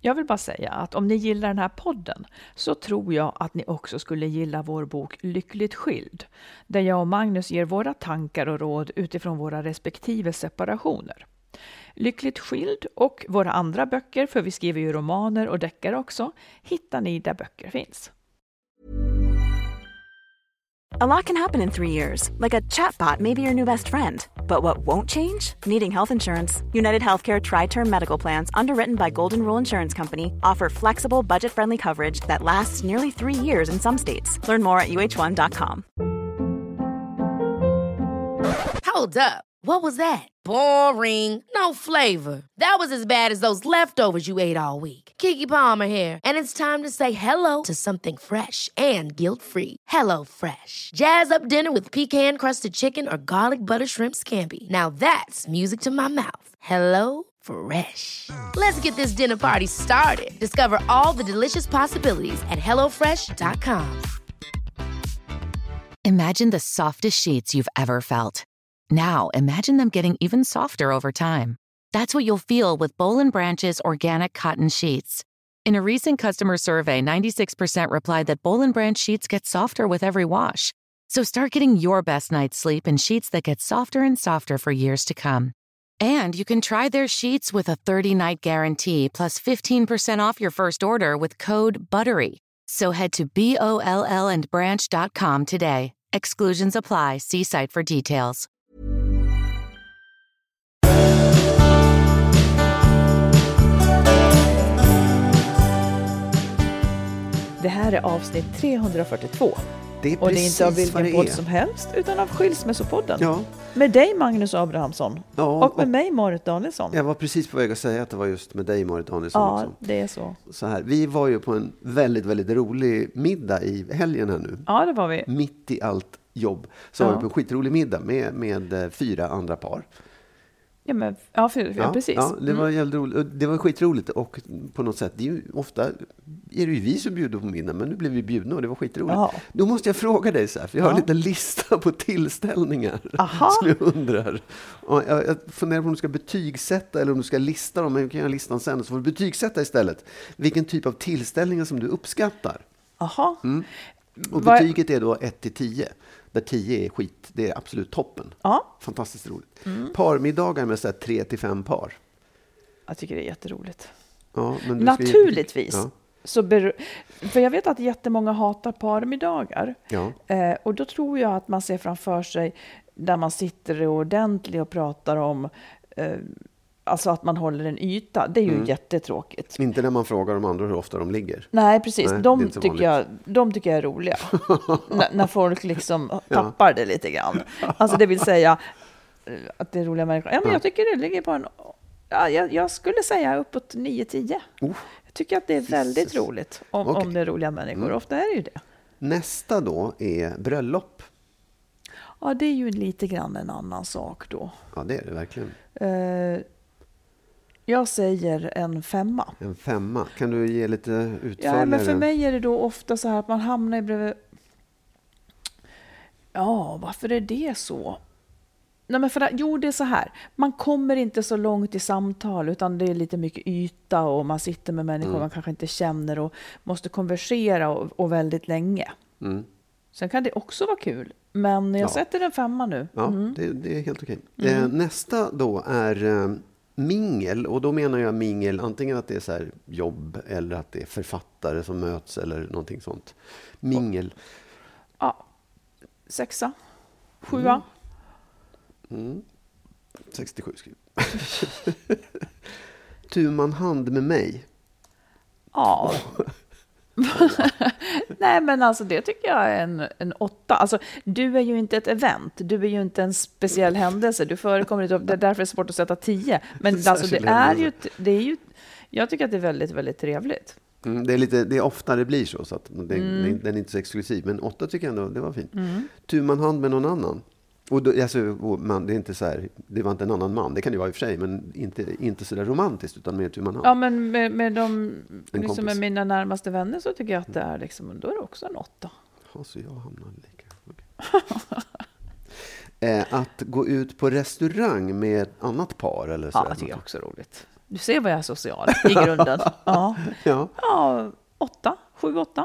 Jag vill bara säga att om ni gillar den här podden så tror jag att ni också skulle gilla vår bok Lyckligt skild, där jag och Magnus ger våra tankar och råd utifrån våra respektive separationer. Lyckligt skild och våra andra böcker, för vi skriver ju romaner och deckare också, hittar ni där böcker finns. A lot can happen in 3 years, like a chatbot may be your new best friend. But what won't change? Needing health insurance. United Healthcare Tri-Term Medical Plans, underwritten by Golden Rule Insurance Company, offer flexible, budget-friendly coverage that lasts nearly 3 years in some states. Learn more at uh1.com. Hold up. What was that? Boring. No flavor. That was as bad as those leftovers you ate all week. Keke Palmer here, and it's time to say hello to something fresh and guilt-free. Hello Fresh. Jazz up dinner with pecan-crusted chicken or garlic butter shrimp scampi. Now that's music to my mouth. Hello Fresh. Let's get this dinner party started. Discover all the delicious possibilities at hellofresh.com. Imagine the softest sheets you've ever felt. Now, imagine them getting even softer over time. That's what you'll feel with Boll & Branch's organic cotton sheets. In a recent customer survey, 96% replied that Boll & Branch sheets get softer with every wash. So start getting your best night's sleep in sheets that get softer and softer for years to come. And you can try their sheets with a 30-night guarantee plus 15% off your first order with code BUTTERY. So head to BOLLandbranch.com today. Exclusions apply. See site for details. Det här är avsnitt 342. Det är och det är inte av precis vad vilken det podd är. som helst, utan av Skilsmässopodden. Ja. Med dig, Magnus Abrahamsson. Ja, och med mig, Marit Danielsson. Jag var precis på väg att säga att det var just med dig, Marit Danielsson. Ja, också. det är så. Så här, vi var ju på en väldigt, väldigt rolig middag i helgen här nu. Ja, det var vi. Mitt i allt jobb. Så var vi på en skitrolig middag med 4 andra par. Ja, men, precis. Ja, det var jävligt roligt. Det var skitroligt och på något sätt, det är ju ofta är det ju vi som bjuder på middag, men nu blev vi bjudna och det var skitroligt. Ja. Då måste jag fråga dig så här, för jag har en liten lista på tillställningar som jag undrar. Och jag funderar på om du ska betygsätta eller om du ska lista dem, men jag kan göra listan sen, så får du betygsätta istället. Vilken typ av tillställningar som du uppskattar. Aha. Och betyget är då 1-10. Där 10 är skit, det är absolut toppen. Ja. Fantastiskt roligt. Parmiddagar med 3-5 par. Jag tycker det är jätteroligt. Ja, men naturligtvis. Så för jag vet att jättemånga hatar parmiddagar. Ja. Och då tror jag att man ser framför sig där man sitter ordentligt och pratar om alltså att man håller en yta. Det är ju jättetråkigt. Inte när man frågar de andra hur ofta de ligger. Nej, precis. Nej, de tycker jag är roliga. när folk liksom tappar det lite grann. Alltså det vill säga att det är roliga människor. Ja, men jag tycker det ligger på en... Ja, jag skulle säga uppåt 9-10. Jag tycker att det är väldigt roligt om det är roliga människor. Ofta är det ju det. Nästa då är bröllop. Ja, det är ju lite grann en annan sak då. Ja, det är det verkligen. Jag säger en 5. En 5. Kan du ge lite utförligare? Ja, men för mig är det då ofta så här att man hamnar i bredvid... Ja, varför är det så? Nej, men det är så här. Man kommer inte så långt i samtal, utan det är lite mycket yta och man sitter med människor man kanske inte känner och måste konversera och väldigt länge. Sen kan det också vara kul, men jag sätter en 5 nu. Ja, det är helt okej. Nästa då är mingel, och då menar jag mingel antingen att det är så här jobb eller att det är författare som möts eller någonting sånt. Mingel. Ja, 6, 7. 67 skriv. Tu man hand med mig. Ja. Nej, men alltså det tycker jag är en 8. Alltså du är ju inte ett event. Du är ju inte en speciell händelse. Du förekommer inte. Det är därför det är svårt att sätta 10. Men alltså det är ju jag tycker att det är väldigt, väldigt trevligt. Det är ofta det blir så att den är inte så exklusiv. Men 8 tycker jag ändå, det var fint. Tu man hand med någon annan. Och då, alltså, det är inte så här, det var inte en annan man, det kan det vara i och för sig, men inte så där romantiskt, utan mer hur man har. Ja, men med de liksom med mina närmaste vänner så tycker jag att det är liksom, då är det också en 8. Ja, så jag hamnar lika. Okay. Att gå ut på restaurang med ett annat par eller så. Ja, det tycker jag också roligt. Du ser vad jag är social i grunden. Ja. Ja. Ja, 7-8.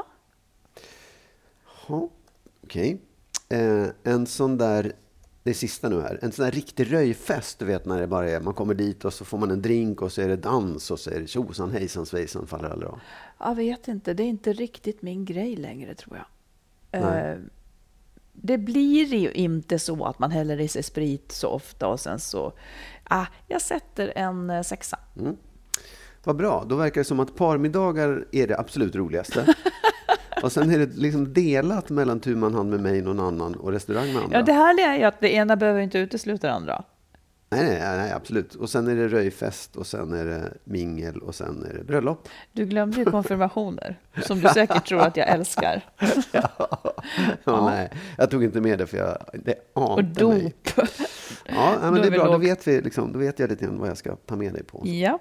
Ja, okej. En sån där, det är sista nu här, en sån där riktig röjfest, du vet när det bara är, man kommer dit och så får man en drink och så är det dans och så är det tjosan, hejsan, svejsan, faller aldrig av. Jag vet inte, det är inte riktigt min grej längre tror jag. Nej. Det blir ju inte så att man häller i sig sprit så ofta och sen så, jag sätter en 6. Vad bra, då verkar det som att parmiddagar är det absolut roligaste. Och sen är det liksom delat mellan tu man hand med mig, någon annan och restaurang med andra. Ja, det här är ju att det ena behöver inte utesluta det andra. Nej, absolut. Och sen är det röjfest och sen är det mingel och sen är det bröllop. Du glömde ju konfirmationer, som du säkert tror att jag älskar. Nej, jag tog inte med det för det ante och dop. mig. Ja, men det är bra. Då vet vi liksom, då vet jag lite grann vad jag ska ta med dig på. Ja.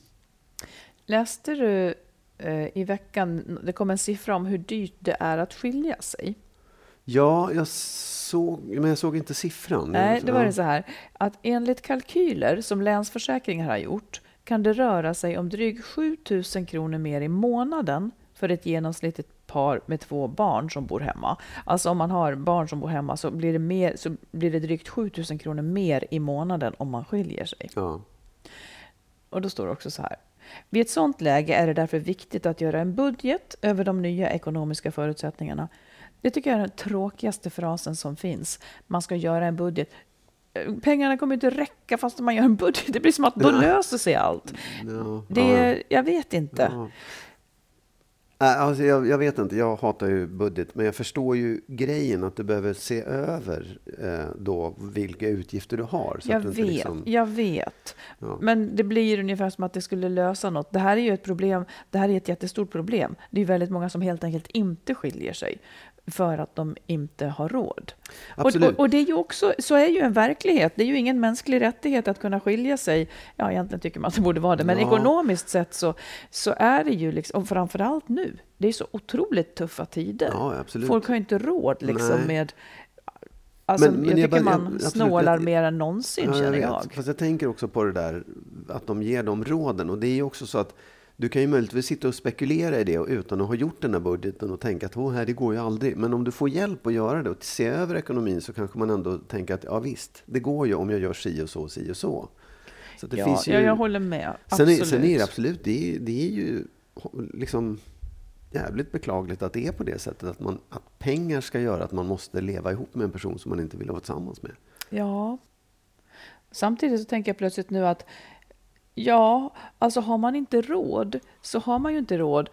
Läste du i veckan, det kom en siffra om hur dyrt det är att skilja sig? Ja, jag såg inte siffran. Nej, det var det så här. Att enligt kalkyler som Länsförsäkringar har gjort kan det röra sig om drygt 7 000 kronor mer i månaden för ett genomsnittligt par med 2 barn som bor hemma. Alltså om man har barn som bor hemma så blir det drygt 7 000 kronor mer i månaden om man skiljer sig. Ja. Och då står det också så här. Vid ett sådant läge är det därför viktigt att göra en budget över de nya ekonomiska förutsättningarna. Det tycker jag är den tråkigaste frasen som finns. Man ska göra en budget. Pengarna kommer inte räcka fast man gör en budget. Det blir som att då löser sig allt. Jag vet inte. Ja. Alltså jag vet inte, jag hatar ju budget, men jag förstår ju grejen att du behöver se över då vilka utgifter du har. Så jag vet. Ja. Men det blir ungefär som att det skulle lösa något. Det här är ju ett problem, det här är ett jättestort problem. Det är väldigt många som helt enkelt inte skiljer sig för att de inte har råd. Och det är ju också, så är ju en verklighet. Det är ju ingen mänsklig rättighet att kunna skilja sig. Ja, egentligen tycker man att det borde vara det. Men ekonomiskt sett så är det ju liksom, och framförallt nu, det är så otroligt tuffa tider. Ja, absolut. Folk har inte råd liksom med... Alltså, jag tycker man snålar mer än någonsin, känner jag. Fast jag tänker också på det där att de ger dem råden. Och det är ju också så att du kan ju möjligtvis sitta och spekulera i det och utan att ha gjort den här budgeten och tänka att det går ju aldrig. Men om du får hjälp att göra det och se över ekonomin så kanske man ändå tänker att ja visst, det går ju om jag gör si och så, si och så. Så det finns ju... jag håller med. Sen är det absolut, det är ju liksom jävligt beklagligt att det är på det sättet att pengar ska göra att man måste leva ihop med en person som man inte vill vara tillsammans med. Ja. Samtidigt så tänker jag plötsligt nu att ja, alltså har man inte råd så har man ju inte råd.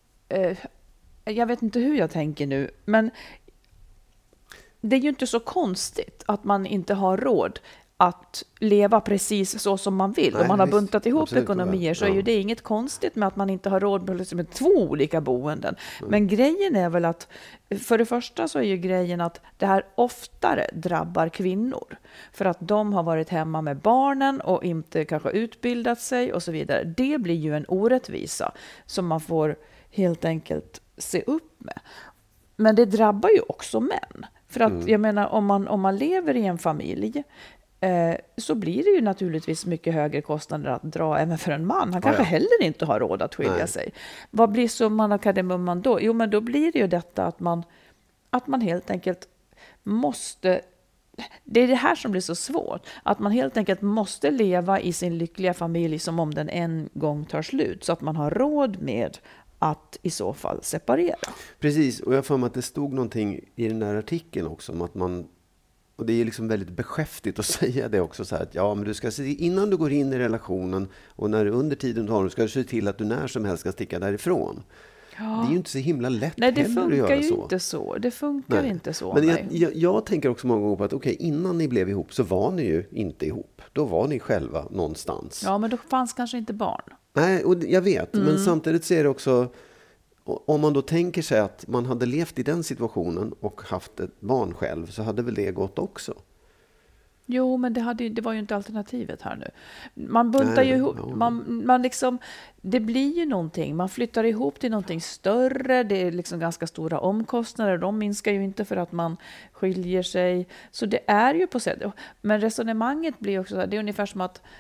Jag vet inte hur jag tänker nu, men det är ju inte så konstigt att man inte har råd att leva precis så som man vill. Om man har buntat ihop absolut, ekonomier så är ju det inget konstigt med att man inte har råd med 2 olika boenden. Men grejen är väl att för det första så är ju grejen att det här oftare drabbar kvinnor. För att de har varit hemma med barnen och inte kanske utbildat sig och så vidare. Det blir ju en orättvisa som man får helt enkelt se upp med. Men det drabbar ju också män. För att jag menar om man lever i en familj så blir det ju naturligtvis mycket högre kostnader att dra även för en man. Han kanske heller inte har råd att skilja sig. Vad blir summan av kardemumman då? Jo, men då blir det ju detta att man helt enkelt måste... Det är det här som blir så svårt. Att man helt enkelt måste leva i sin lyckliga familj som om den en gång tar slut. Så att man har råd med att i så fall separera. Precis, och jag får mig att det stod någonting i den här artikeln också om att man... Och det är liksom väldigt beskäftigt att säga det också så här att ja, men du ska se innan du går in i relationen och när under tiden du har ska du se till att du när som helst ska sticka därifrån. Ja. Det är ju inte så himla lätt heller att göra så. Nej, det funkar ju inte så. Det funkar inte så. Men jag tänker också många gånger på att okej, innan ni blev ihop så var ni ju inte ihop. Då var ni själva någonstans. Ja, men då fanns kanske inte barn. Nej, och jag vet. Men samtidigt så är det också... Om man då tänker sig att man hade levt i den situationen och haft ett barn själv så hade väl det gått också? Jo, men det var ju inte alternativet här nu. Man buntar ju ihop, man liksom, det blir ju någonting. Man flyttar ihop till någonting större. Det är liksom ganska stora omkostnader. De minskar ju inte för att man skiljer sig. Så det är ju på sätt. Men resonemanget blir också så här, det är ungefär som att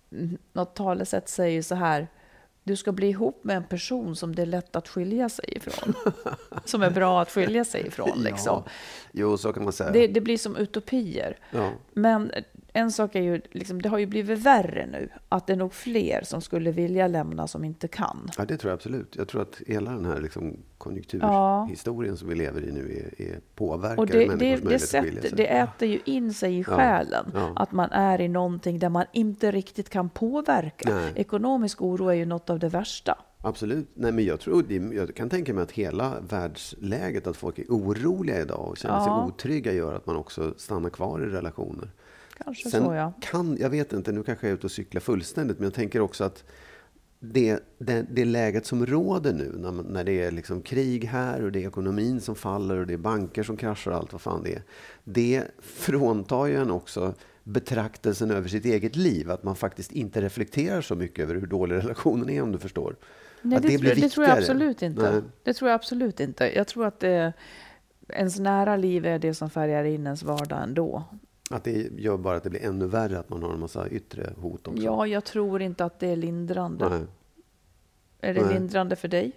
något talesätt säger så här: du ska bli ihop med en person som det är lätt att skilja sig ifrån. Som är bra att skilja sig ifrån. Liksom. Ja. Jo, så kan man säga. Det blir som utopier. Ja. Men en sak är ju, liksom, det har ju blivit värre nu. Att det är nog fler som skulle vilja lämna som inte kan. Ja, det tror jag absolut. Jag tror att hela den här liksom konjunkturhistorien som vi lever i nu är påverkar och människors möjlighet att skilja sig. Det äter ju in sig i själen. Ja. Att man är i någonting där man inte riktigt kan påverka. Nej. Ekonomisk oro är ju något av det värsta. Absolut. Nej, men jag kan tänka mig att hela världsläget, att folk är oroliga idag och känner sig otrygga, gör att man också stannar kvar i relationer. Kanske Sen så, ja. jag vet inte, nu kanske jag är ute och cyklar fullständigt, men jag tänker också att det läget som råder nu, när det är liksom krig här och det är ekonomin som faller och det är banker som kraschar och allt vad fan det fråntar ju en också betraktelsen över sitt eget liv, att man faktiskt inte reflekterar så mycket över hur dålig relationen är, om du förstår. Nej, det tror jag absolut inte. Nej. Det tror jag absolut inte. Jag tror att ens nära liv är det som färgar in ens vardag ändå. Att det gör bara att det blir ännu värre, att man har en massa yttre hot också. Ja, jag tror inte att det är lindrande. Nej. Är det lindrande för dig?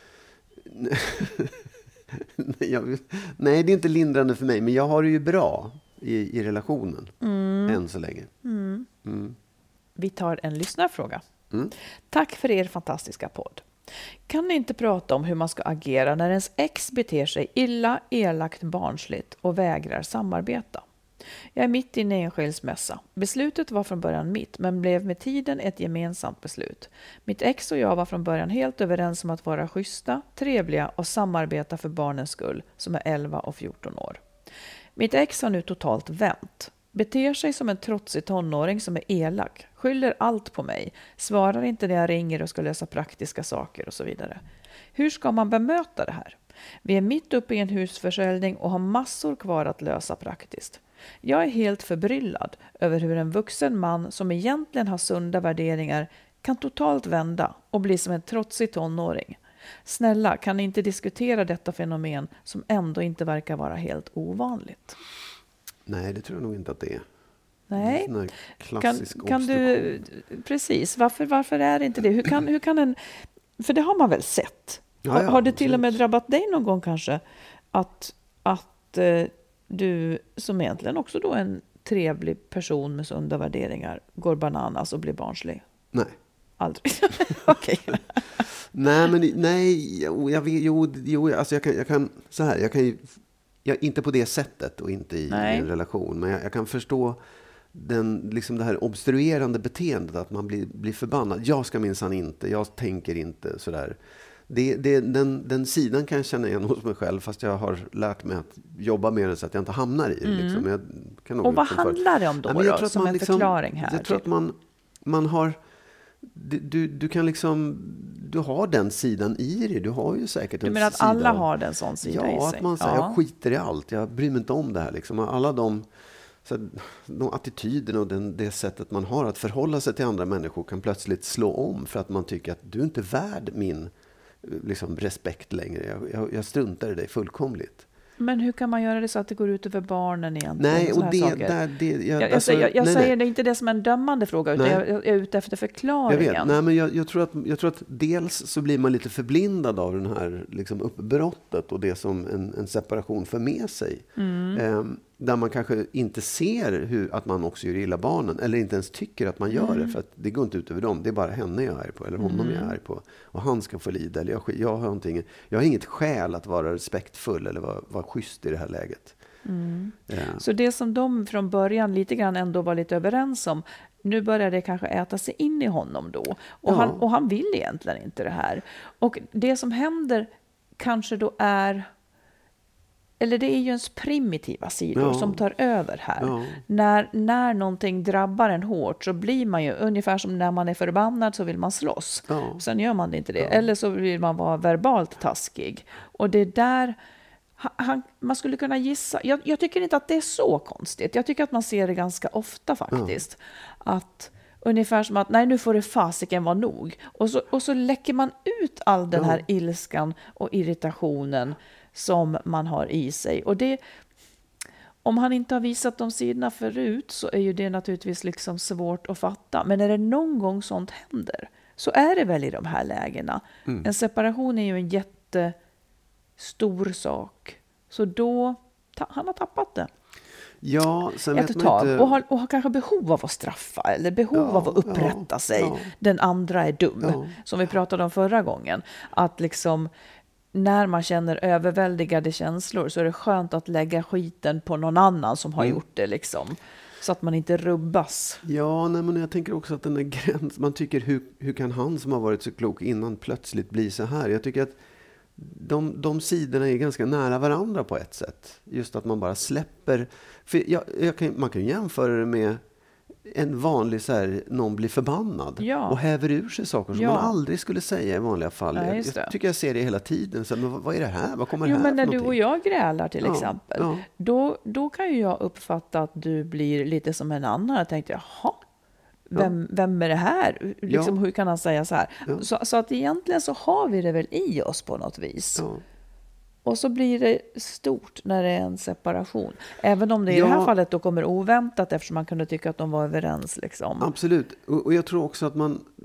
Nej, det är inte lindrande för mig. Men jag har det ju bra i relationen. Än så länge. Vi tar en lyssnarfråga. Tack för er fantastiska podd. Kan ni inte prata om hur man ska agera när ens ex beter sig illa, elakt, barnsligt och vägrar samarbeta? Jag är mitt inne i en skilsmässa. Beslutet var från början mitt, men blev med tiden ett gemensamt beslut. Mitt ex och jag var från början helt överens om att vara schyssta, trevliga och samarbeta för barnens skull, som är 11 och 14 år. Mitt ex har nu totalt vänt. Beter sig som en trotsig tonåring som är elak. Skyller allt på mig. Svarar inte när jag ringer och ska lösa praktiska saker och så vidare. Hur ska man bemöta det här? Vi är mitt uppe i en husförsäljning och har massor kvar att lösa praktiskt. Jag är helt förbryllad över hur en vuxen man som egentligen har sunda värderingar kan totalt vända och bli som en trotsig tonåring. Snälla, kan ni inte diskutera detta fenomen som ändå inte verkar vara helt ovanligt? Nej, det tror jag nog inte att det är. Nej. Det är klassisk kan du, precis, varför är det inte det? Hur kan en, för det har man väl sett. Ja, har det till och med drabbat dig någon gång kanske att du som egentligen också då en trevlig person med sunda värderingar går bananas och blir barnslig? Nej. Aldrig. Okej. Alltså jag kan så här, inte på det sättet och inte i en relation, men jag kan förstå liksom det här obstruerande beteendet, att man blir förbannad. Jag ska minsann inte, jag tänker inte sådär. Den sidan kan jag känna igen hos mig själv, fast jag har lärt mig att jobba med det så att jag inte hamnar i det. Liksom. Jag kan nog och vad handlar det om då, som en förklaring här? Jag tror att man har... Du kan liksom, du har den sidan i dig. Du har ju säkert du menar att sida, alla har den sån sida i sig? Ja, att man säger, jag skiter i allt. Jag bryr mig inte om det här. Liksom. Alla de attityderna och det sättet man har att förhålla sig till andra människor kan plötsligt slå om för att man tycker att du är inte värd min liksom, respekt längre. Jag struntar i dig fullkomligt. Men hur kan man göra det så att det går ut över barnen egentligen? Nej, och jag säger det inte det som en dömande fråga, utan jag är ute efter förklaringen. Jag vet. Nej, men jag tror att dels så blir man lite förblindad av den här liksom, uppbrottet och det som en separation för med sig. Där man kanske inte ser att man också gör illa barnen, eller inte ens tycker att man gör det, för att det går inte ut över dem. Det är bara henne jag är på, eller honom jag är på. Och han ska få lida, eller jag har inget skäl att vara respektfull eller vara schysst i det här läget. Så det som de från början lite grann ändå var lite överens om, nu börjar det kanske äta sig in i honom då. Och han vill egentligen inte det här. Och det som händer kanske då är... Eller det är ju ens primitiva sidor som tar över här. Ja. När någonting drabbar en hårt så blir man ju ungefär som när man är förbannad så vill man slåss. Ja. Sen gör man inte det. Ja. Eller så vill man vara verbalt taskig. Och det där... man skulle kunna gissa... Jag tycker inte att det är så konstigt. Jag tycker att man ser det ganska ofta faktiskt. Ja. Att ungefär som att nej, nu får det fasiken vara nog. Och så läcker man ut all den här ilskan och irritationen som man har i sig. om han inte har visat de sidorna förut så är ju det naturligtvis liksom svårt att fatta. Men är det någon gång sånt händer så är det väl i de här lägena. En separation är ju en jättestor sak. Så då, han har tappat det. Ja, sen vet ett man tag. inte... Och har kanske behov av att straffa eller behov av att upprätta sig. Ja. Den andra är dum, som vi pratade om förra gången. Att liksom, när man känner överväldigade känslor så är det skönt att lägga skiten på någon annan som har gjort det liksom. Så att man inte rubbas. Ja, nej, men jag tänker också att den där gränsen, man tycker hur kan han som har varit så klok innan plötsligt bli så här? Jag tycker att de sidorna är ganska nära varandra på ett sätt. Just att man bara släpper. För man kan jämföra det med en vanlig så här, någon blir förbannad och häver ur sig saker som man aldrig skulle säga i vanliga fall. Jag tycker jag ser det hela tiden. Så, men vad är det här? Vad kommer det här men när för du någonting? och jag grälar till exempel, då kan ju jag uppfatta att du blir lite som en annan. Jag tänkte, jaha, vem är det här? Liksom, hur kan han säga så här? Så att egentligen så har vi det väl i oss på något vis. Ja. Och så blir det stort när det är en separation. Även om det i det här fallet då kommer oväntat eftersom man kunde tycka att de var överens. Liksom. Absolut. Och jag tror också att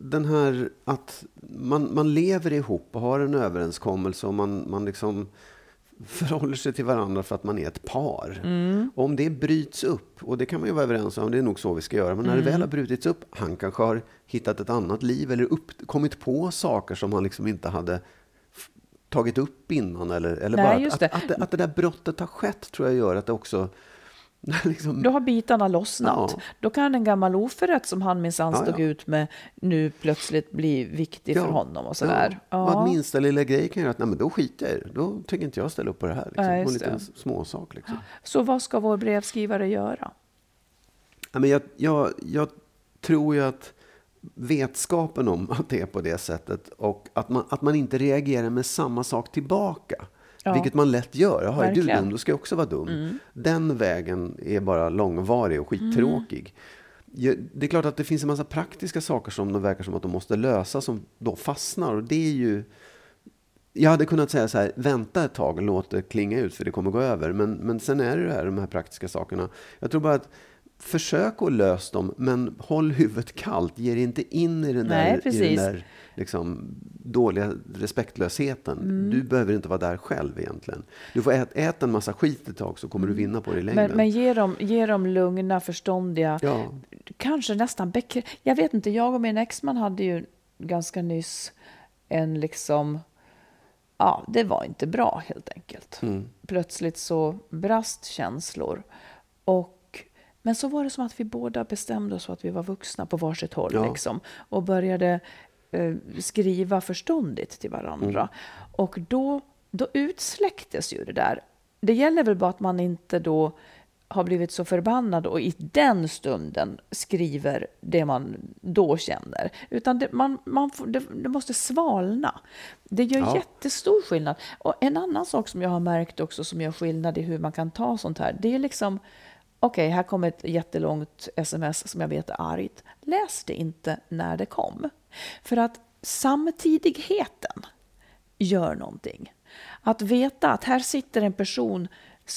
man lever ihop och har en överenskommelse och man liksom förhåller sig till varandra för att man är ett par. Och om det bryts upp, och det kan man ju vara överens om, det är nog så vi ska göra, men när det väl har brutits upp, han kanske har hittat ett annat liv eller kommit på saker som han liksom inte hade tagit upp innan eller Nej, bara att det där brottet har skett tror jag gör att det också liksom... Då har bitarna lossnat. Då kan en gammal oförrätt som han minsann stod ut med nu plötsligt bli viktig för honom och sådär. Vad minsta lilla grej kan göra att nej, men då skiter jag i det. Då tänker inte jag ställa upp på det här. Liksom. Nej, en liten småsak. Liksom. Så vad ska vår brevskrivare göra? Ja, men jag tror ju att vetskapen om att det är på det sättet och att man inte reagerar med samma sak tillbaka. Vilket man lätt gör. Jaha, är du dum, då ska jag också vara dum. Den vägen är bara långvarig och skittråkig. Det är klart att det finns en massa praktiska saker som de verkar som att de måste lösa som då fastnar. Och det är ju... Jag hade kunnat säga så här, vänta ett tag och låt det klinga ut för det kommer gå över. Men sen är det de här praktiska sakerna. Jag tror bara att försök att lösa dem, men håll huvudet kallt. Ge dig inte in i den där liksom, dåliga respektlösheten. Du behöver inte vara där själv egentligen. Du får äta en massa skit ett tag så kommer du vinna på det i längden. Men ge dem lugna, förståndiga, kanske nästan jag vet inte, jag och min exman hade ju ganska nyss en liksom... Ja, det var inte bra helt enkelt. Plötsligt så brast känslor. Men så var det som att vi båda bestämde oss för att vi var vuxna på varsitt håll. Liksom, och började skriva förståndigt till varandra. Och då utsläcktes ju det där. Det gäller väl bara att man inte då har blivit så förbannad och i den stunden skriver det man då känner. Utan det måste svalna. Det gör jättestor skillnad. Och en annan sak som jag har märkt också som gör skillnad i hur man kan ta sånt här. Det är liksom, okej, här kommer ett jättelångt sms som jag vet är argt. Läs det inte när det kom. För att samtidigheten gör någonting. Att veta att här sitter en person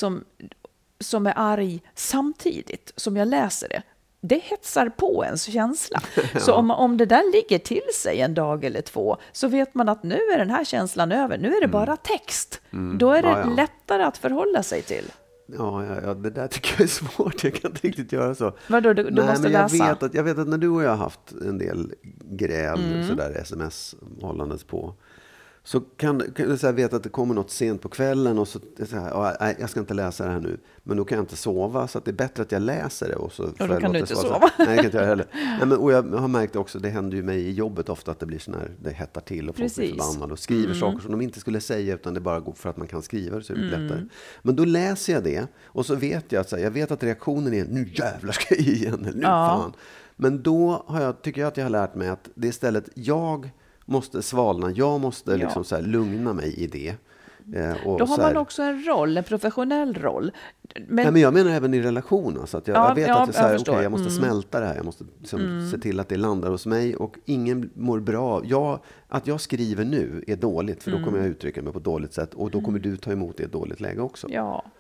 som är arg samtidigt som jag läser det hetsar på ens känsla. Så om det där ligger till sig en dag eller två så vet man att nu är den här känslan över. Nu är det bara text. Då är det lättare att förhålla sig till. Ja, det där tycker jag är svårt. Jag kan inte riktigt göra så. Vadå, du måste läsa? Jag vet att när du och jag har haft en del gräl, sådär sms-hållandes på, så kan du så här, veta att det kommer något sent på kvällen och så här, jag ska inte läsa det här nu, men då kan jag inte sova, så att det är bättre att jag läser det. Och så då kan du inte sova. Nej, det kan inte jag heller. Nej, men, och jag har märkt också, det händer ju mig i jobbet ofta att det blir sån här, det hettar till och folk blir förbannade och skriver saker som de inte skulle säga, utan det bara går för att man kan skriva det så är det lättare. Men då läser jag det och så vet jag att jag vet att reaktionen är nu jävlar ska jag igen, nu fan. Men då tycker jag att jag har lärt mig att det är istället jag måste svalna, jag måste liksom så här lugna mig i det. Och då har man också en roll, en professionell roll. Men jag menar även i relationer. Så att jag vet att jag måste smälta det här. Jag måste liksom se till att det landar hos mig. Och ingen mår bra. Att jag skriver nu är dåligt. För då kommer jag uttrycka mig på ett dåligt sätt. Och då kommer du ta emot det i ett dåligt läge också. Ja.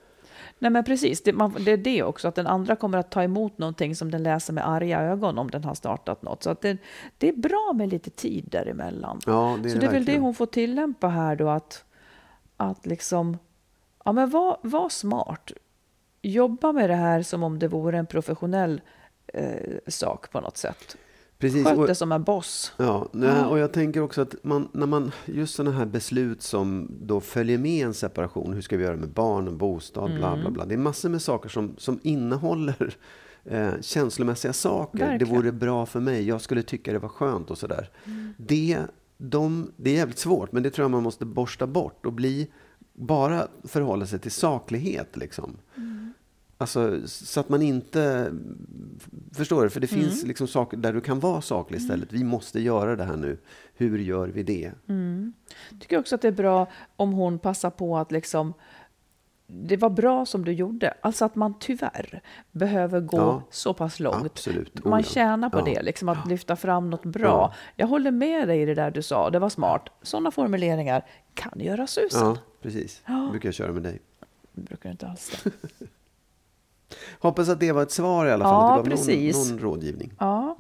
Nej men precis, det är det också, att den andra kommer att ta emot någonting som den läser med arga ögon om den har startat något. Så att det är bra med lite tid däremellan. Ja, det är så det är väl det hon får tillämpa här då, att liksom, ja men var smart. Jobba med det här som om det vore en professionell sak på något sätt. Precis. Sköt det som en boss. Ja, och jag tänker också att när man just sådana här beslut som då följer med en separation, hur ska vi göra med barn och bostad, bla bla bla. Det är massor med saker som innehåller känslomässiga saker. Verkligen. Det vore bra för mig, jag skulle tycka det var skönt och sådär. Det är jävligt svårt, men det tror jag man måste borsta bort och bara förhålla sig till saklighet liksom. Alltså, så att man inte förstår det, för det finns liksom saker där du kan vara saklig istället. Vi måste göra det här nu. Hur gör vi det? Jag tycker också att det är bra om hon passar på att liksom, det var bra som du gjorde. Alltså att man tyvärr behöver gå så pass långt. Absolut. Man tjänar på det, liksom att lyfta fram något bra. Ja. Jag håller med dig i det där du sa, det var smart. Sådana formuleringar kan göra susen. Ja, precis. Det brukar jag köra med dig. Det brukar inte alls det. Hoppas att det var ett svar i alla fall. Ja, att det var någon rådgivning. Ja.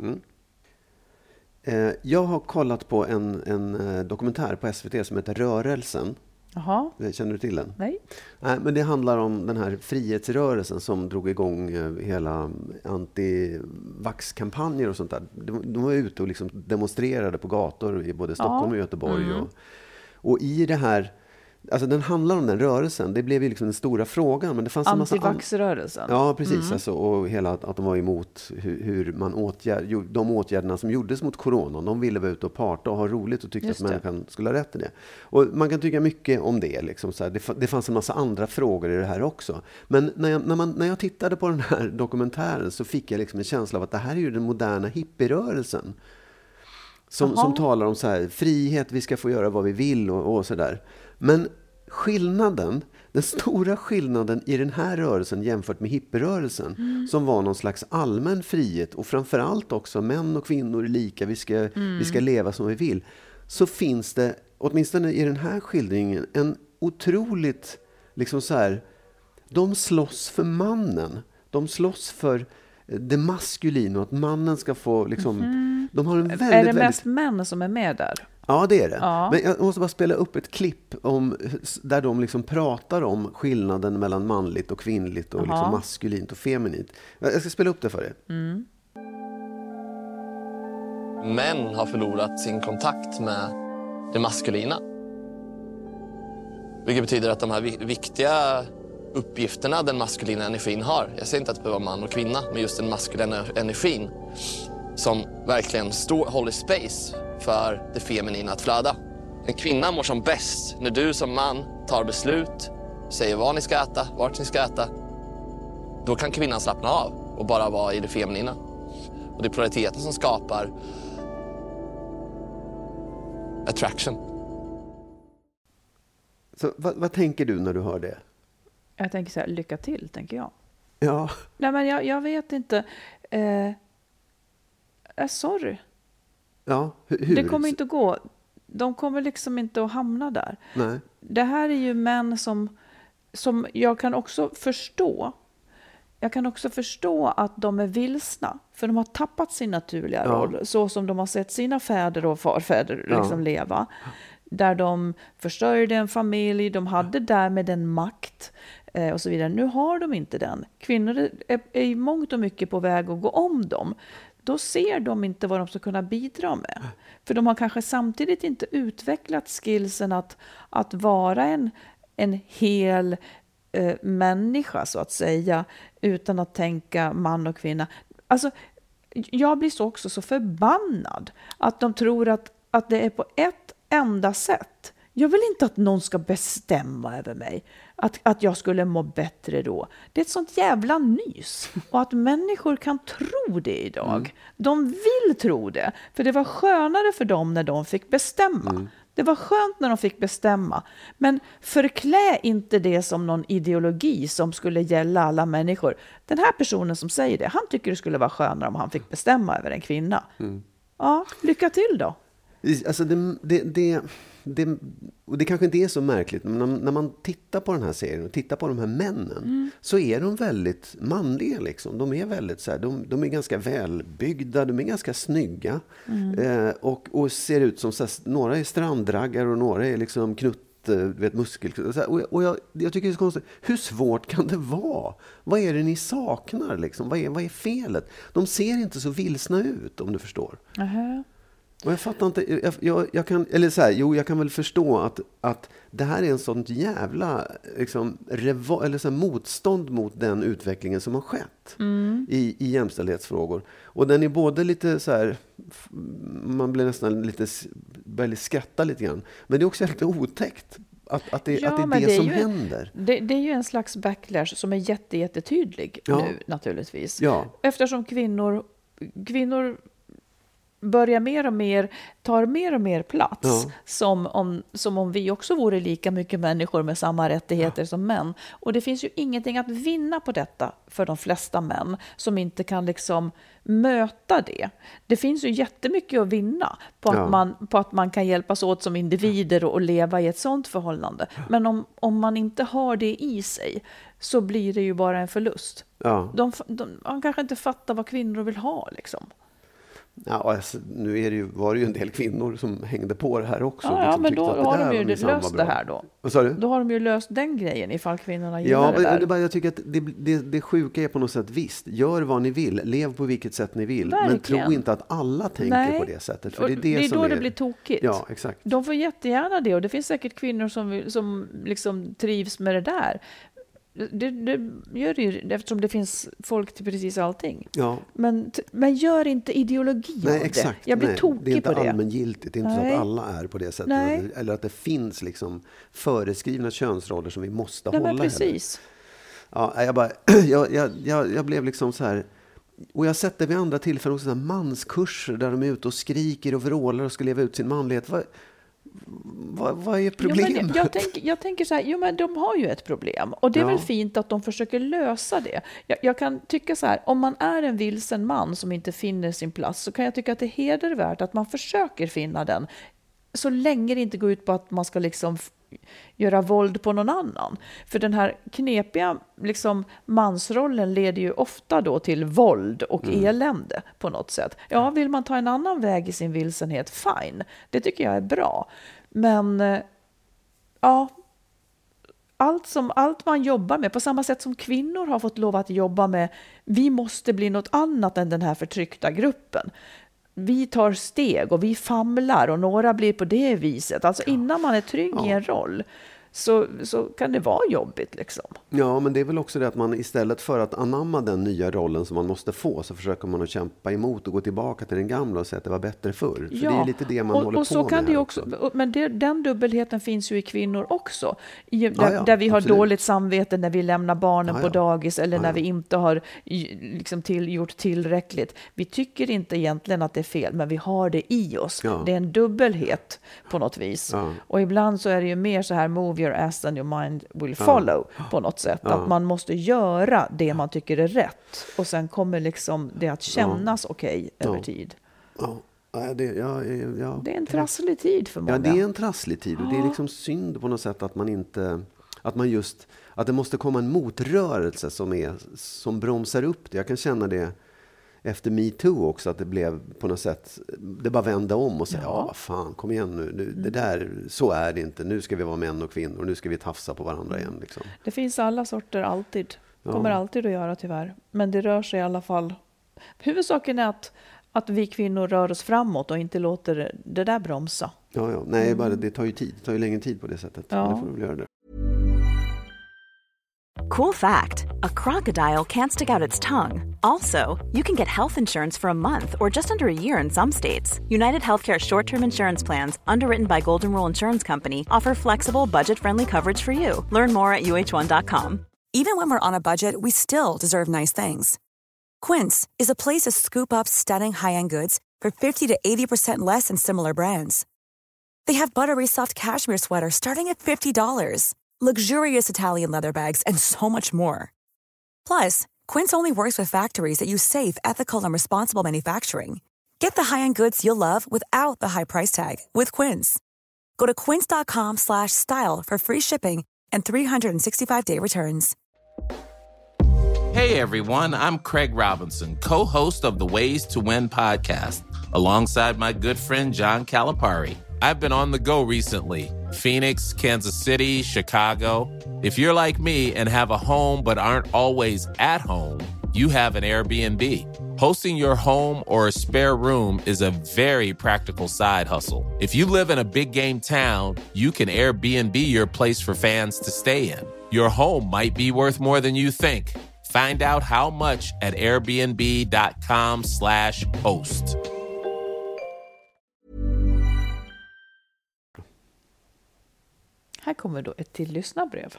Jag har kollat på en dokumentär på SVT som heter Rörelsen. Jaha. Känner du till den? Nej. Men det handlar om den här frihetsrörelsen som drog igång hela anti-vax-kampanjer och sånt där. De var ute och liksom demonstrerade på gator i både Stockholm och Göteborg. Och i det här, alltså den handlar om den rörelsen. Det blev ju liksom den stora frågan. Men det fanns antivaxrörelsen. Ja, precis. Alltså, och hela att de var emot hur man de åtgärderna som gjordes mot corona. De ville vara ute och parta och ha roligt och tyckte att människan skulle ha rätt i det. Och man kan tycka mycket om det. Liksom, så här. Det fanns en massa andra frågor i det här också. Men när jag tittade på den här dokumentären så fick jag liksom en känsla av att det här är ju den moderna hippierörelsen. Som talar om så här, frihet, vi ska få göra vad vi vill och sådär. Men den stora skillnaden i den här rörelsen jämfört med hippierörelsen som var någon slags allmän frihet och framförallt också män och kvinnor är lika, vi ska leva som vi vill. Så finns det, åtminstone i den här skildringen, en otroligt liksom så här, de slåss för mannen. De slåss för det maskulina och att mannen ska få liksom, de har en är det mest män som är med där? Ja, det är det. Ja. Men jag måste bara spela upp ett klipp där de liksom pratar om skillnaden mellan manligt och kvinnligt och liksom maskulint och feminint. Jag ska spela upp det för er. Män har förlorat sin kontakt med det maskulina. Vilket betyder att de här viktiga uppgifterna den maskulina energin har. Jag säger inte att det behöver vara man och kvinna, men just den maskulina energin som verkligen håller space för det feminina att flöda. En kvinna mår som bäst när du som man tar beslut, säger vad ni ska äta, vart ni ska äta. Då kan kvinnan slappna av och bara vara i det feminina. Och det är polariteten som skapar attraction. Så vad tänker du när du hör det? Jag tänker så här, lycka till, tänker jag. Ja. Nej, men jag vet inte. Sorry. Ja, hur? Det kommer inte att gå. De kommer liksom inte att hamna där. Nej. Det här är ju män som jag kan också förstå. Jag kan också förstå att de är vilsna. För de har tappat sin naturliga roll. Så som de har sett sina fäder och farfäder liksom leva. Där de försörjde en familj. De hade därmed en makt. Och så vidare. Nu har de inte den. Kvinnor är i mångt och mycket på väg att gå om dem. Då ser de inte vad de ska kunna bidra med. För de har kanske samtidigt inte utvecklat skillsen att vara en hel människa så att säga. Utan att tänka man och kvinna. Alltså, jag blir också så förbannad att de tror att det är på ett enda sätt. Jag vill inte att någon ska bestämma över mig. Att jag skulle må bättre då. Det är ett sånt jävla nys. Och att människor kan tro det idag. De vill tro det. För det var skönare för dem när de fick bestämma. Det var skönt när de fick bestämma. Men förklä inte det som någon ideologi som skulle gälla alla människor. Den här personen som säger det, han tycker det skulle vara skönare om han fick bestämma över en kvinna. Ja, lycka till då. Alltså det kanske inte är så märkligt, men när man tittar på den här serien och tittar på de här männen så är de väldigt manliga liksom. De är väldigt så här, de är ganska välbyggda, de är ganska snygga och ser ut som så här, några är stranddraggar och några är liksom muskel. Och jag tycker det är så konstigt. Hur svårt kan det vara? Vad är det ni saknar liksom? Vad är felet? De ser inte så vilsna ut, om du förstår. Och jag fattar inte, jag kan väl förstå att det här är en sån jävla liksom, motstånd mot den utvecklingen som har skett i jämställdhetsfrågor. Och den är både lite så här, man blir nästan börjar skratta lite grann, men det är också lite otäckt att det är det som händer. Det är ju en slags backlash som är jättetydlig nu naturligtvis. Ja. Eftersom kvinnor börjar tar mer och mer plats som om vi också vore lika mycket människor med samma rättigheter som män. Och det finns ju ingenting att vinna på detta för de flesta män som inte kan liksom möta det. Det finns ju jättemycket att vinna på att man kan hjälpas åt som individer och leva i ett sånt förhållande. Men om man inte har det i sig så blir det ju bara en förlust. Ja. Man kanske inte fattar vad kvinnor vill ha liksom. Ja, alltså, nu var det ju en del kvinnor som hängde på det här också. Ja, men då har de ju löst det här då. Vad sa du? Då har de ju löst den grejen ifall kvinnorna gillar det där. Jag tycker att det sjuka är på något sätt visst. Gör vad ni vill, lev på vilket sätt ni vill. Verkligen. Men tro inte att alla tänker på det sättet. För det är då det blir tokigt. Ja, exakt. De får jättegärna det och det finns säkert kvinnor som liksom trivs med det där. Det gör det ju eftersom det finns folk till precis allting. Ja. Men gör inte ideologi av det. Jag blir tokig på det. Det är inte allmängiltigt. Det är inte så att alla är på det sättet. Nej. Eller att det finns liksom föreskrivna könsroller som vi måste hålla. Men precis. Jag blev liksom så här. Och jag har sett det vid andra tillfällen också, manskurser där de är ute och skriker och vrålar och ska leva ut sin manlighet. Vad är problemet? Jag tänker så här, men de har ju ett problem. Och det är väl fint att de försöker lösa det. Jag kan tycka så här, om man är en vilsen man som inte finner sin plats så kan jag tycka att det är hedervärt att man försöker finna den. Så länge det inte går ut på att man ska liksom göra våld på någon annan. För den här knepiga liksom, mansrollen leder ju ofta då till våld och elände på något sätt. Ja, vill man ta en annan väg i sin vilsenhet, fine. Det tycker jag är bra. Men allt man jobbar med, på samma sätt som kvinnor har fått lov att jobba med, vi måste bli något annat än den här förtryckta gruppen. Vi tar steg och vi famlar och några blir på det viset. Alltså innan man är trygg i en roll så kan det vara jobbigt liksom. Ja, men det är väl också det att man istället för att anamma den nya rollen som man måste få så försöker man att kämpa emot och gå tillbaka till den gamla och säga att det var bättre förr. För det är lite det man håller på så kan med. Det också. Men den dubbelheten finns ju i kvinnor också. Där vi har absolut dåligt samvete när vi lämnar barnen på dagis eller när vi inte har liksom gjort tillräckligt. Vi tycker inte egentligen att det är fel, men vi har det i oss. Ja. Det är en dubbelhet på något vis. Ja. Och ibland så är det ju mer så här move your ass and your mind will follow på något sätt. Att man måste göra det man tycker är rätt. Och sen kommer liksom det att kännas okej över tid. Det är en trasslig tid för många. Ja, det är en trasslig tid. Och det är liksom synd på något sätt att att det måste komma en motrörelse som bromsar upp det. Jag kan känna det efter MeToo också, att det blev på något sätt, det bara vända om och säga, vad fan, kom igen nu, det där, så är det inte, nu ska vi vara män och kvinnor, nu ska vi tafsa på varandra igen. Liksom. Det finns alla sorter alltid, kommer alltid att göra tyvärr, men det rör sig i alla fall, huvudsaken är att vi kvinnor rör oss framåt och inte låter det där bromsa. Nej, bara det tar ju tid, det tar ju längre tid på det sättet, men det får vi göra det. Cool fact, a crocodile can't stick out its tongue. Also, you can get health insurance for a month or just under a year in some states. United Healthcare short-term insurance plans, underwritten by Golden Rule Insurance Company, offer flexible, budget-friendly coverage for you. Learn more at uh1.com. Even when we're on a budget, we still deserve nice things. Quince is a place to scoop up stunning high-end goods for 50 to 80% less than similar brands. They have buttery soft cashmere sweaters starting at $50. Luxurious Italian leather bags, and so much more. Plus, Quince only works with factories that use safe, ethical, and responsible manufacturing. Get the high-end goods you'll love without the high price tag with Quince. Go to quince.com/style for free shipping and 365-day returns. Hey everyone, I'm Craig Robinson, co-host of the Ways to Win podcast, alongside my good friend John Calipari. I've been on the go recently. Phoenix, Kansas City, Chicago. If you're like me and have a home but aren't always at home, you have an Airbnb. Hosting your home or a spare room is a very practical side hustle. If you live in a big game town, you can Airbnb your place for fans to stay in. Your home might be worth more than you think. Find out how much at airbnb.com/host. Här kommer då ett till lyssnarbrev.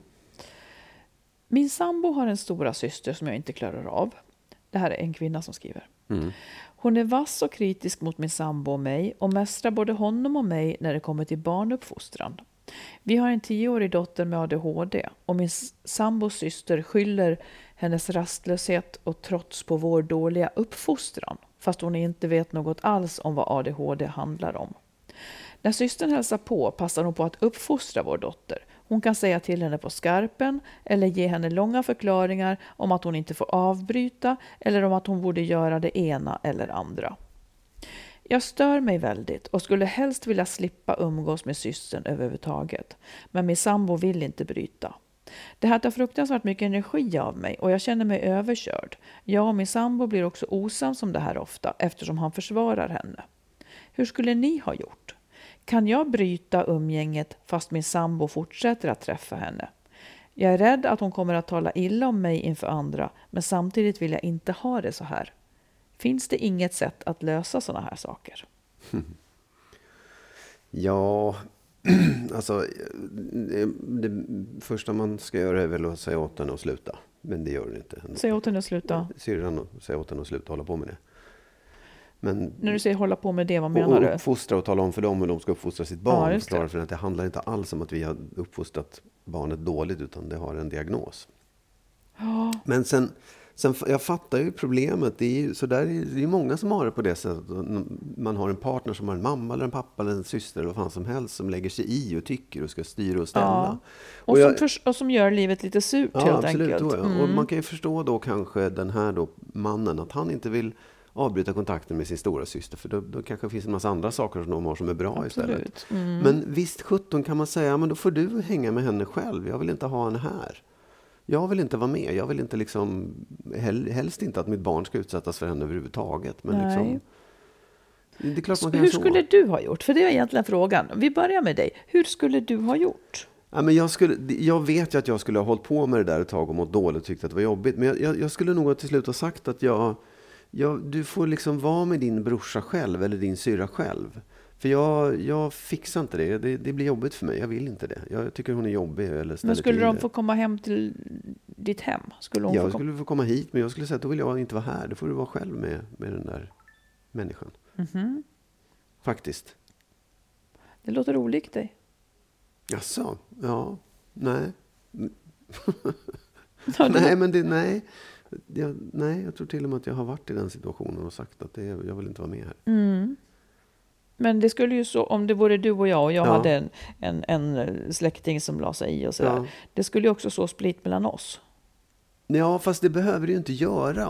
Min sambo har en stora syster som jag inte klarar av. Det här är en kvinna som skriver. Hon är vass och kritisk mot min sambo och mig och mästrar både honom och mig när det kommer till barnuppfostran. Vi har en 10-årig dotter med ADHD och min sambos syster skyller hennes rastlöshet och trots på vår dåliga uppfostran, fast hon inte vet något alls om vad ADHD handlar om. När systern hälsar på passar hon på att uppfostra vår dotter. Hon kan säga till henne på skarpen eller ge henne långa förklaringar om att hon inte får avbryta eller om att hon borde göra det ena eller andra. Jag stör mig väldigt och skulle helst vilja slippa umgås med systern överhuvudtaget. Men min sambo vill inte bryta. Det här tar fruktansvärt mycket energi av mig och jag känner mig överkörd. Jag och min sambo blir också osams om det här ofta eftersom han försvarar henne. Hur skulle ni ha gjort? Kan jag bryta umgänget fast min sambo fortsätter att träffa henne? Jag är rädd att hon kommer att tala illa om mig inför andra, men samtidigt vill jag inte ha det så här. Finns det inget sätt att lösa sådana här saker? Ja, alltså det första man ska göra är väl att säga åt henne att sluta. Men det gör hon inte. Säg åt henne att sluta? Syrran säger åt henne att sluta hålla på med det. Men, när du säger hålla på med det, vad menar du? Uppfostra och tala om för dem hur de ska uppfostra sitt barn. Ja, förklara för att det handlar inte alls om att vi har uppfostrat barnet dåligt, utan det har en diagnos. Ja. Men sen jag fattar ju problemet. Det är ju så där, det är många som har det på det sättet. Man har en partner som har en mamma eller en pappa eller en syster eller vad fan som helst som lägger sig i och tycker och ska styra och ställa. Ja. Och som gör livet lite surt helt absolut, enkelt. Och man kan ju förstå då kanske den här då mannen att han inte vill avbryta kontakten med sin stora syster, för då kanske det finns en massa andra saker som de har som är bra istället. Men visst 17 kan man säga, men då får du hänga med henne själv. Jag vill inte ha henne här. Jag vill inte vara med. Jag vill inte liksom, helst inte att mitt barn ska utsättas för henne överhuvudtaget. Men liksom, det är klart man kan hur skulle du ha gjort? För det är egentligen frågan. Vi börjar med dig. Hur skulle du ha gjort? Ja, men jag vet ju att jag skulle ha hållit på med det där ett tag och mått dåligt och tyckt att det var jobbigt. Men jag skulle nog till slut ha sagt att du får liksom vara med din brorsa själv eller din syra själv. För jag fixar inte det. Det blir jobbigt för mig. Jag vill inte det. Jag tycker hon är jobbig. Men skulle de få komma hem till ditt hem? Jag skulle få komma hit, men jag skulle säga att då vill jag inte vara här. Då får du vara själv med den där människan. Mm-hmm. Faktiskt. Det låter olikt dig. Jaså? Ja. Nej. Nej, men nej. Jag tror till och med att jag har varit i den situationen och sagt att jag vill inte vara med här. Mm. Men det skulle ju så, om det vore du och jag hade en släkting som la sig i och sådär. Ja. Det skulle ju också så split mellan oss. Ja, fast det behöver det ju inte göra.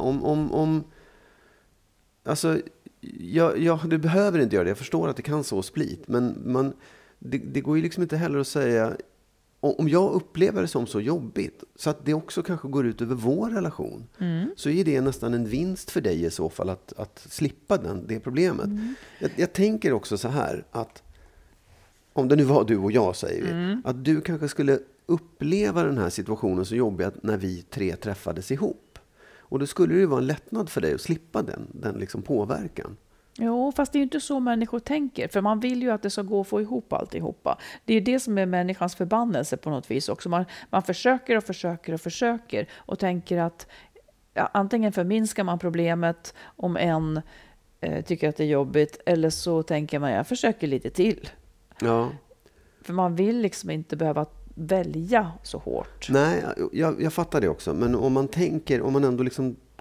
Alltså, det behöver inte göra det. Jag förstår att det kan så split. Men det går ju liksom inte heller att säga, om jag upplever det som så jobbigt så att det också kanske går ut över vår relation, så är det nästan en vinst för dig i så fall att slippa det problemet. Jag tänker också så här att om det nu var du och jag, säger vi, att du kanske skulle uppleva den här situationen så jobbig att när vi 3 träffades ihop. Och då skulle det ju vara en lättnad för dig att slippa den liksom påverkan. Jo, fast det är ju inte så människor tänker. För man vill ju att det ska gå att få ihop alltihopa. Det är det som är människans förbannelse på något vis också. Man försöker och tänker att antingen förminskar man problemet om en tycker att det är jobbigt, eller så tänker man jag försöker lite till. Ja. För man vill liksom inte behöva välja så hårt. Nej, jag fattar det också. Men om man ändå liksom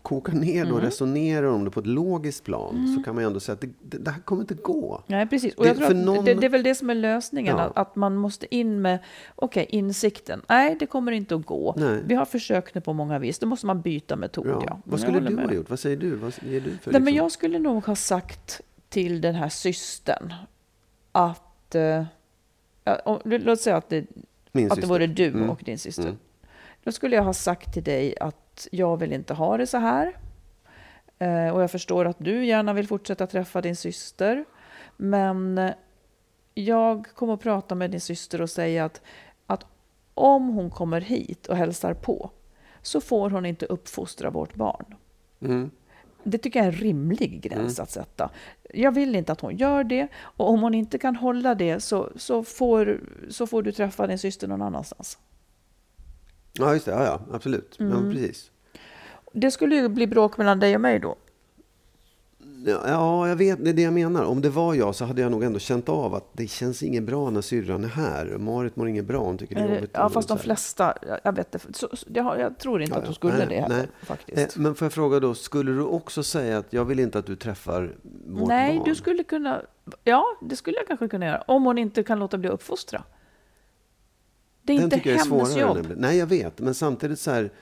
kokar ner och resonerar om det på ett logiskt plan så kan man ju ändå säga att det här kommer inte gå. Nej, precis. Och jag tror att det är väl det som är lösningen. Ja. Att man måste in med insikten. Nej, det kommer inte att gå. Nej. Vi har försökt nu på många vis. Då måste man byta metod. Ja. Vad skulle du ha gjort? Vad säger du? Vad ger du för? Nej, men jag skulle nog ha sagt till den här systern att låt säga att det vore du och din syster. Då skulle jag ha sagt till dig att jag vill inte ha det så här. Och jag förstår att du gärna vill fortsätta träffa din syster. Men jag kommer att prata med din syster och säga att om hon kommer hit och hälsar på så får hon inte uppfostra vårt barn. Det tycker jag är en rimlig gräns att sätta. Jag vill inte att hon gör det. Och om hon inte kan hålla det så får du träffa din syster någon annanstans. Ja, just det. Ja, absolut. Ja, precis. Det skulle ju bli bråk mellan dig och mig då. Ja, jag vet. Det är det jag menar. Om det var jag så hade jag nog ändå känt av att det känns inget bra när syrran är här. Marit mår inget bra. Hon tycker det är jobbigt. Ja, fast de flesta, jag vet det. Jag tror inte att du skulle det här faktiskt. Men får jag fråga då, skulle du också säga att jag vill inte att du träffar vårt barn? Nej, du skulle kunna, det skulle jag kanske kunna göra. Om hon inte kan låta bli uppfostra. Det är den inte tycker jag är hennes svårare, jobb. Nämligen. Nej, jag vet. Men samtidigt så här,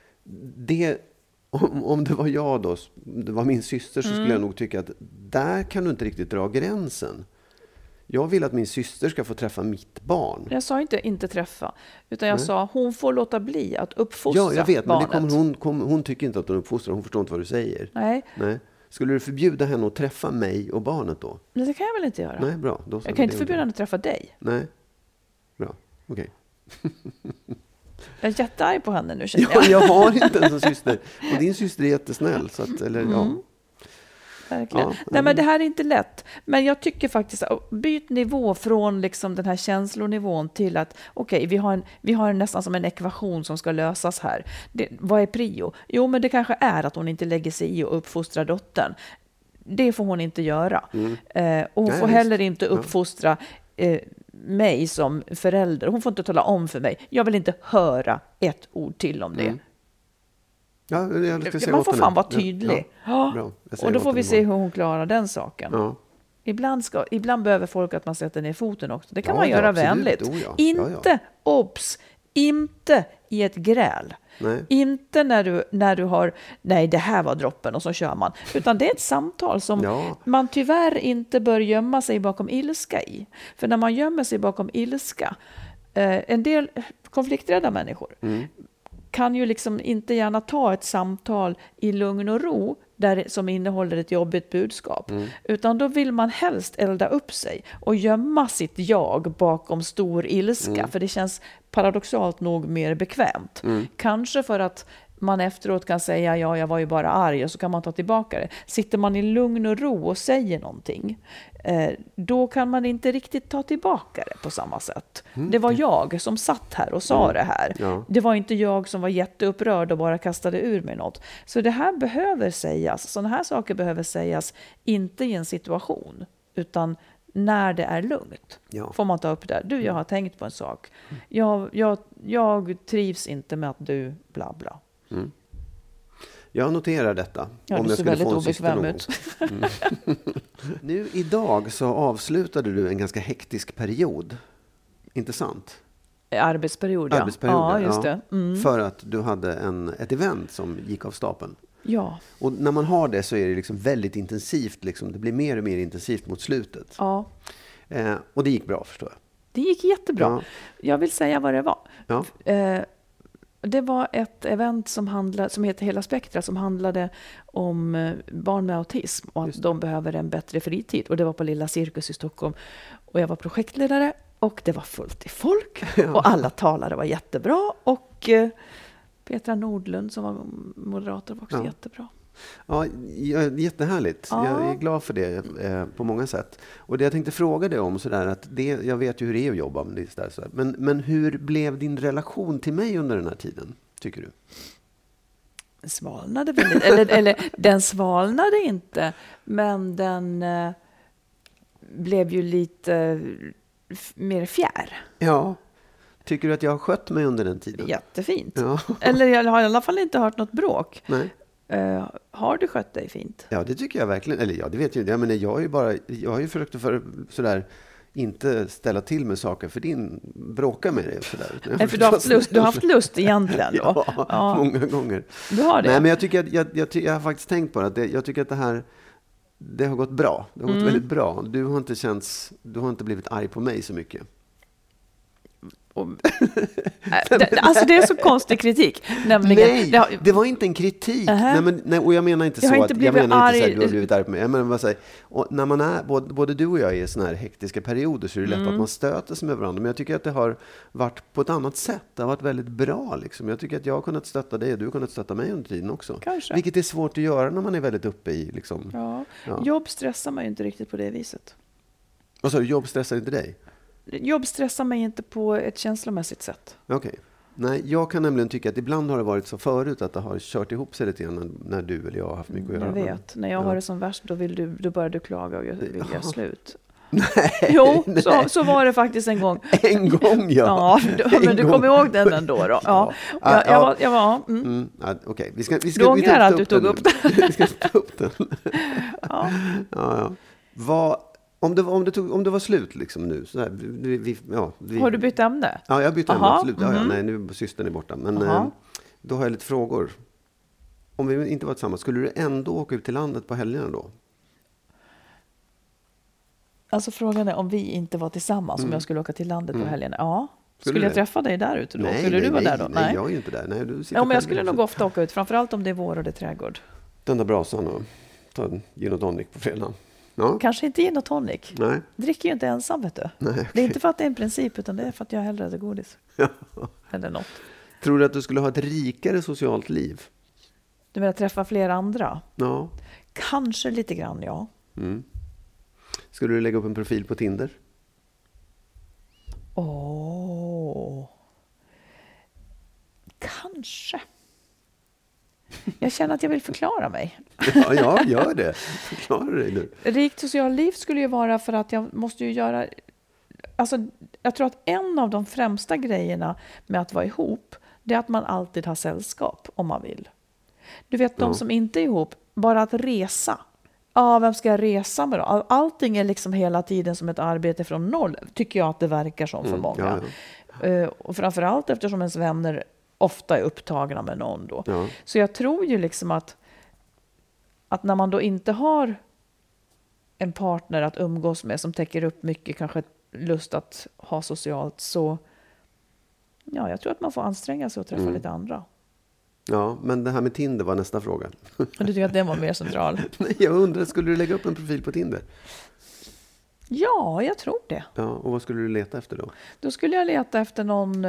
om det var jag då, det var min syster, så skulle jag nog tycka att där kan du inte riktigt dra gränsen. Jag vill att min syster ska få träffa mitt barn. Jag sa inte träffa, utan jag sa hon får låta bli att uppfostra barnet. Ja, jag vet, men hon tycker inte att hon uppfostrar. Hon förstår inte vad du säger. Nej. Skulle du förbjuda henne att träffa mig och barnet då? Men det kan jag väl inte göra? Nej, bra. Jag kan inte förbjuda henne att träffa dig. Nej, bra. Okej. Jag är jättearg på henne nu, känner jag. Ja, jag har inte en sån syster. Och din syster är jättesnäll. Så att, Verkligen. Ja, nej, men det här är inte lätt. Men jag tycker faktiskt att byt nivå från liksom den här känslonivån till att vi har nästan som en ekvation som ska lösas här. Vad är prio? Jo, men det kanske är att hon inte lägger sig i och uppfostrar dottern. Det får hon inte göra. Och hon får heller inte uppfostra mig som förälder. Hon får inte tala om för mig. Jag vill inte höra ett ord till om det. Ja, man får fan vara tydlig. Ja, och då får vi se hur hon klarar den saken. Ja. Ibland behöver folk att man sätter ner foten också. Det kan man göra vänligt. Inte i ett gräl. Nej. Inte när du har, nej det här var droppen och så kör man. Utan det är ett samtal som man tyvärr inte bör gömma sig bakom ilska i. För när man gömmer sig bakom ilska, en del konflikträdda människor kan ju liksom inte gärna ta ett samtal i lugn och ro som innehåller ett jobbigt budskap. Utan då vill man helst elda upp sig och gömma sitt jag bakom stor ilska. För det känns paradoxalt nog mer bekvämt. Kanske för att man efteråt kan säga jag var ju bara arg och så kan man ta tillbaka det. Sitter man i lugn och ro och säger någonting, då kan man inte riktigt ta tillbaka det på samma sätt. Det var jag som satt här och sa det här. Ja. Det var inte jag som var jätteupprörd och bara kastade ur mig något. Så det här behöver sägas. Sådana här saker behöver sägas inte i en situation, utan när det är lugnt. Får man ta upp det. Du, jag har tänkt på en sak. Jag trivs inte med att du bla bla. Jag noterar detta. Ja, om du ser väldigt obekväm ut. Nu idag så avslutade du en ganska hektisk period. Inte sant? Arbetsperiod, ja. Ja, just det. För att du hade ett event som gick av stapeln. Ja. Och när man har det så är det liksom väldigt intensivt. Liksom. Det blir mer och mer intensivt mot slutet. Ja. Och det gick bra, förstår jag. Det gick jättebra. Ja. Jag vill säga vad det var. Ja. Det var ett event som heter Hela Spektra, som handlade om barn med autism och att de behöver en bättre fritid. Och det var på Lilla Cirkus i Stockholm. Och jag var projektledare och det var fullt i folk. Och alla talare var jättebra. Och Petra Nordlund som var moderator var också jättebra. Ja, jättehärligt. Ja. Jag är glad för det på många sätt. Och det jag tänkte fråga dig om sådär, att jag vet ju hur det är att jobba med det där, men hur blev din relation till mig under den här tiden, tycker du? Svalnade väldigt, eller den svalnade inte, men den blev ju lite mer fjär. Ja. Tycker du att jag har skött mig under den tiden? Jättefint. Ja. Eller jag har i alla fall inte hört något bråk. Nej. Har du skött dig fint? Ja, det tycker jag verkligen. Eller ja, det vet jag inte. Jag har ju försökt för sådär inte ställa till med saker för din bråka med dig. Nej, för du har haft lust egentligen då? Ja, många gånger. Du har det? Nej, men jag tycker att jag har faktiskt tänkt på det. Jag tycker att det har gått bra. Det har gått väldigt bra. Du har inte blivit arg på mig så mycket. Alltså det är så konstig kritik. Nämligen, nej, det var inte en kritik. Nej, och jag menar inte så att du har blivit arg på mig. Jag menar bara säga, och när man är både du och jag är i såna här hektiska perioder så är det lätt att man stöter sig med varandra. Men jag tycker att det har varit på ett annat sätt. Det har varit väldigt bra liksom. Jag tycker att jag har kunnat stötta dig och du har kunnat stötta mig under tiden också. Kanske. Vilket är svårt att göra när man är väldigt uppe i liksom. Ja. Jobb stressar man ju inte riktigt på det viset. Vad sa du, jobb stressar inte dig? Jobb stressar mig inte på ett känslomässigt sätt. Okej. Nej, jag kan nämligen tycka att ibland har det varit så förut att det har kört ihop sig lite grann när du eller jag har haft mycket att göra. Jag vet. När jag har det som värst då börjar du klaga och vill göra slut. Nej. Jo, så var det faktiskt en gång. En gång, ja. Men du kommer ihåg den ändå då? Ja. Okej. Du ångrar att du tog upp den. Vi ska ta upp den. Ja. Om det var slut liksom nu så här, har du bytt ämne? Ja, jag har bytt ämne absolut. Nej, nu systern är borta, men då har jag lite frågor. Om vi inte var tillsammans, skulle du ändå åka ut till landet på helgerna då? Alltså frågan är om vi inte var tillsammans, om jag skulle åka till landet på helgerna. Ja. Skulle jag träffa dig där ute då? Skulle du vara där då? Nej, jag är ju inte där. Nej, du men jag skulle nog ofta åka ut, framförallt om det är vår och det är trädgård. Den där brasan och ta en gin och tonic på fredagen. Ja. Kanske inte gin och tonic. Nej. Dricker ju inte ensam, vet du. Nej, okay. Det är inte för att det är en princip, utan det är för att jag hellre äter godis. Eller något. Tror du att du skulle ha ett rikare socialt liv? Du vill träffa fler andra? Ja. Kanske lite grann, ja. Skulle du lägga upp en profil på Tinder? Kanske. Jag känner att jag vill förklara mig. Ja, gör det. Förklara dig nu. Rikt socialt liv skulle ju vara för att jag måste ju göra... Alltså, jag tror att en av de främsta grejerna med att vara ihop, det är att man alltid har sällskap om man vill. Du vet, de som inte är ihop, bara att resa. Vem ska jag resa med då? Allting är liksom hela tiden som ett arbete från noll, tycker jag att det verkar som för många. Och framförallt eftersom ens vänner ofta är upptagna med någon då. Ja. Så jag tror ju liksom att när man då inte har en partner att umgås med som täcker upp mycket kanske lust att ha socialt, så jag tror att man får anstränga sig och träffa lite andra. Ja, men det här med Tinder var nästa fråga. Du tycker att den var mer central? Nej, jag undrar, skulle du lägga upp en profil på Tinder? Ja, jag tror det. Ja, och vad skulle du leta efter då? Då skulle jag leta efter någon...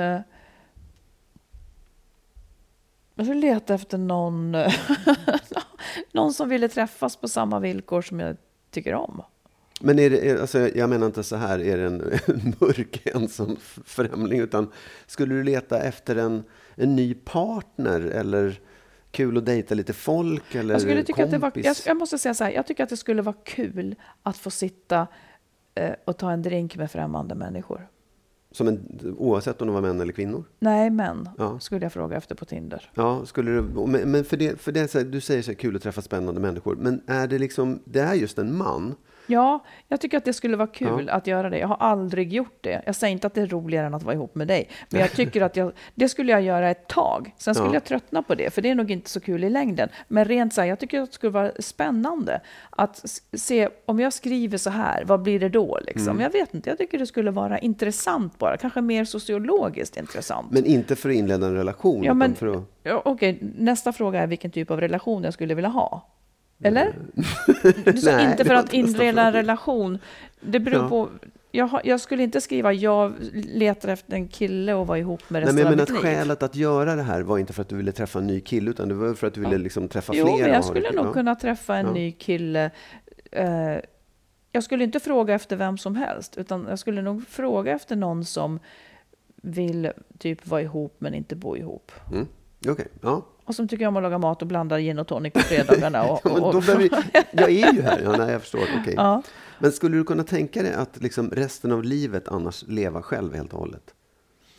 någon som ville träffas på samma villkor som jag tycker om. Men jag menar inte så här, är det en mörk ensam främling, utan skulle du leta efter en ny partner eller kul att dejta lite folk eller jag skulle tycka kompis? Jag måste säga så här, jag tycker att det skulle vara kul att få sitta och ta en drink med främmande människor. Oavsett om de var män eller kvinnor? Nej, män skulle jag fråga efter på Tinder. Ja, skulle du, men för det du säger så här, kul att träffa spännande människor. Men är det liksom, det är just en man? Ja, jag tycker att det skulle vara kul att göra det. Jag har aldrig gjort det. Jag säger inte att det är roligare än att vara ihop med dig. Men jag tycker att det skulle jag göra ett tag. Sen skulle jag tröttna på det, för det är nog inte så kul i längden. Men rent så här, jag tycker att det skulle vara spännande att se, om jag skriver så här, vad blir det då? Liksom? Jag vet inte, jag tycker det skulle vara intressant bara. Kanske mer sociologiskt intressant. Men inte för att inleda en relation? Ja, men, okej, nästa fråga är vilken typ av relation jag skulle vilja ha. Eller? Du sa nej, inte för att inleda en relation. Det beror på... Jag skulle inte skriva jag letar efter en kille och vara ihop med resten av mitt liv. Men skälet att göra det här var inte för att du ville träffa en ny kille, utan det var för att du ville liksom träffa flera. Jo, men jag skulle nog kunna träffa en ny kille. Jag skulle inte fråga efter vem som helst, utan jag skulle nog fråga efter någon som vill typ vara ihop men inte bo ihop. Okej, ja. Och som tycker om att laga mat och blanda gin och tonic på fredagarna. Jag är ju här, jag förstår. Okay. Ja. Men skulle du kunna tänka dig att liksom resten av livet annars leva själv helt och hållet?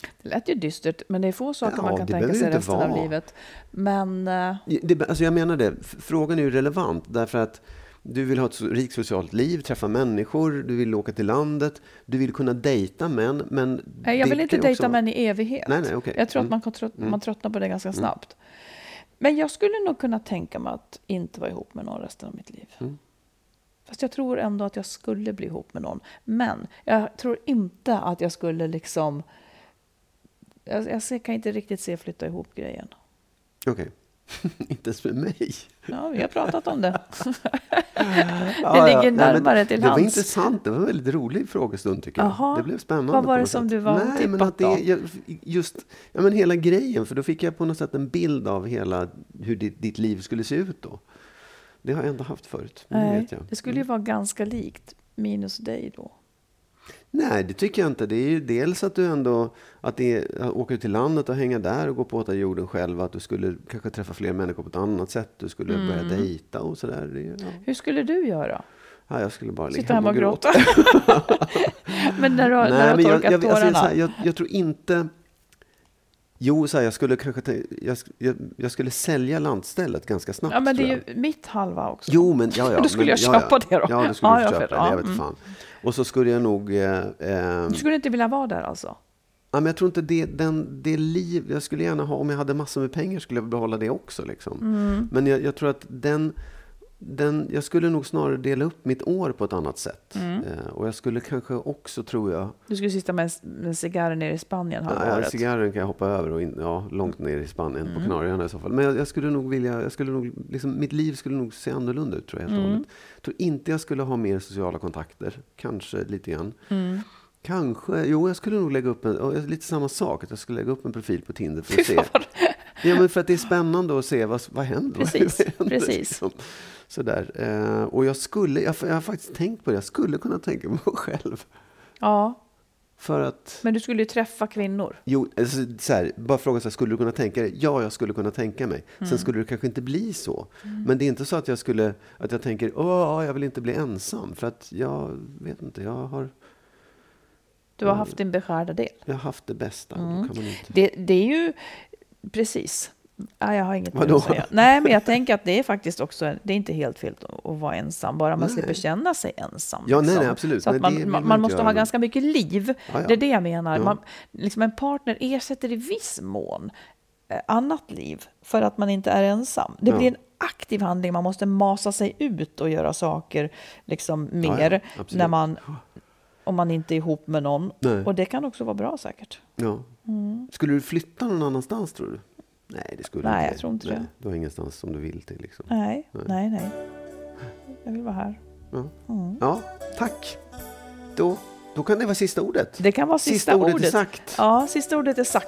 Det lät ju dystert, men det är få saker man kan det tänka sig behöver inte resten av vara. livet. Men Alltså jag menar det, frågan är ju relevant därför att du vill ha ett rikt socialt liv, träffa människor, du vill åka till landet, du vill kunna dejta män. Men nej, jag vill inte dejta män i evighet. Nej, okay. Jag tror att man tröttnar på det ganska snabbt. Men jag skulle nog kunna tänka mig att inte vara ihop med någon resten av mitt liv. Fast jag tror ändå att jag skulle bli ihop med någon. Men jag tror inte att jag skulle liksom... Jag kan inte riktigt se flytta ihop grejen. Okej. Inte ens med mig. Ja, vi har pratat om det. Det ligger närmare till hands. Det var intressant. Det var en väldigt rolig frågestund tycker jag. Aha. Det blev spännande. Vad var det som du var tippat då? Men hela grejen, för då fick jag på något sätt en bild av hur ditt liv skulle se ut då. Det har jag ändå haft förut. Nej, det skulle ju vara ganska likt minus dig då. Nej, det tycker jag inte. Det är ju dels att du ändå åker till landet och hänga där och gå på jorden själv. Att du skulle kanske träffa fler människor på ett annat sätt. Du skulle börja dejta och sådär. Ja. Hur skulle du göra? Ja, jag skulle bara sitta hemma och gråta. Men när du har torkat tårarna. Jag tror inte... Jo, jag skulle kanske jag skulle sälja landstället ganska snabbt. Ja, men det är ju mitt halva också. Jo, men då skulle jag köpa det då. Ja, då skulle jag köpa det. Jag vet fan. Och så skulle jag nog... Du skulle inte vilja vara där alltså? Ja, men jag tror inte det liv jag skulle gärna ha, om jag hade massor med pengar skulle jag behålla det också liksom. Men jag tror att jag skulle nog snarare dela upp mitt år på ett annat sätt. Och jag skulle kanske också, tror jag... Du skulle sitta med cigarren nere i Spanien halva året. Cigarren kan jag hoppa över och långt ner i Spanien på Kanarieöarna i så fall. Men jag skulle nog mitt liv skulle nog se annorlunda ut tror jag helt och hållet. Jag tror inte jag skulle ha mer sociala kontakter. Kanske lite grann. Kanske, jag skulle nog lägga upp lite samma sak, att jag skulle lägga upp en profil på Tinder för att se. Ja, men för att det är spännande att se vad händer. Precis. Liksom. Sådär. Och jag har faktiskt tänkt på det. Jag skulle kunna tänka mig själv. Ja. För att... Men du skulle ju träffa kvinnor. Jo, alltså, bara fråga så här, skulle du kunna tänka dig? Ja, jag skulle kunna tänka mig. Sen skulle det kanske inte bli så. Men det är inte så att jag tänker, jag vill inte bli ensam. För att jag vet inte, Du har haft din beskärda del. Jag har haft det bästa. Då kan man inte... Det är ju precis. Jag har inget mer att säga. Nej, men jag tänker att det är faktiskt också, det är inte helt fel att vara ensam. Bara man slipper känna sig ensam. Ja, liksom. nej, absolut. Så att man måste ha ganska mycket liv. Ja. Det är det jag menar. Ja. Liksom en partner ersätter i viss mån annat liv för att man inte är ensam. Det blir en aktiv handling. Man måste masa sig ut och göra saker liksom mer om man inte är ihop med någon. Nej. Och det kan också vara bra säkert. Ja. Skulle du flytta någon annanstans tror du? Nej, det skulle Nej, inte. jag tror inte det. Du har ingenstans som du vill till liksom. Nej. Jag vill vara här. Ja, tack. Då kan det vara sista ordet. Det kan vara sista ordet. Är sagt. Ja, sista ordet är sagt.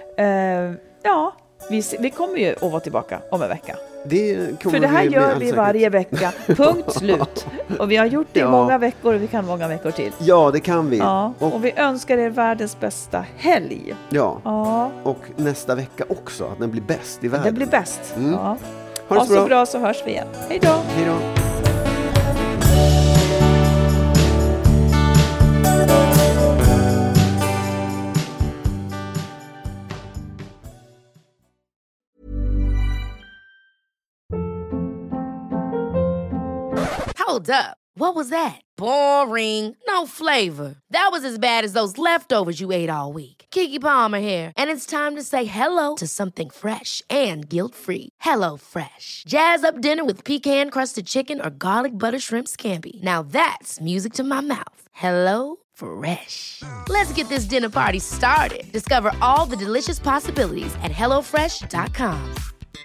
Ja. Vi kommer ju att vara tillbaka om en vecka. För det här gör vi varje vecka. Punkt slut. Och vi har gjort det i många veckor och vi kan många veckor till. Ja, det kan vi. Ja, och vi önskar er världens bästa helg. Ja. Och nästa vecka också, att den blir bäst i världen. Det blir bäst. Ja. Ha det så bra så hörs vi igen. Hej då. Hej då. Hold up. What was that? Boring. No flavor. That was as bad as those leftovers you ate all week. Keke Palmer here, and it's time to say hello to something fresh and guilt-free. Hello Fresh. Jazz up dinner with pecan-crusted chicken or garlic butter shrimp scampi. Now that's music to my mouth. Hello Fresh. Let's get this dinner party started. Discover all the delicious possibilities at hellofresh.com.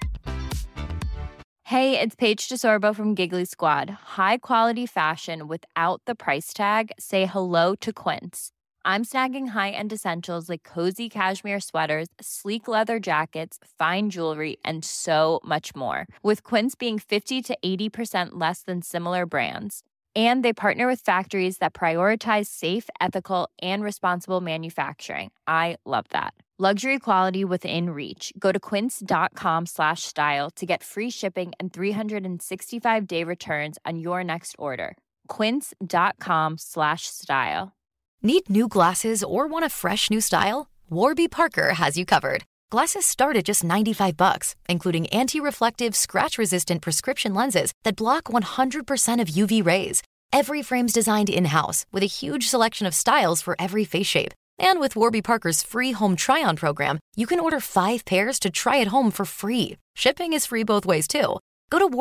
Hey, it's Paige DeSorbo from Giggly Squad. High quality fashion without the price tag. Say hello to Quince. I'm snagging high-end essentials like cozy cashmere sweaters, sleek leather jackets, fine jewelry, and so much more. With Quince being 50 to 80% less than similar brands. And they partner with factories that prioritize safe, ethical, and responsible manufacturing. I love that. Luxury quality within reach. Go to quince.com/style to get free shipping and 365-day returns on your next order. Quince.com/style. Need new glasses or want a fresh new style? Warby Parker has you covered. Glasses start at just $95, including anti-reflective, scratch-resistant prescription lenses that block 100% of UV rays. Every frame's designed in-house with a huge selection of styles for every face shape. And with Warby Parker's free home try-on program, you can order 5 pairs to try at home for free. Shipping is free both ways, too. Go to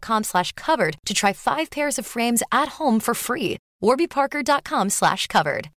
warbyparker.com/covered to try 5 pairs of frames at home for free. warbyparker.com/covered.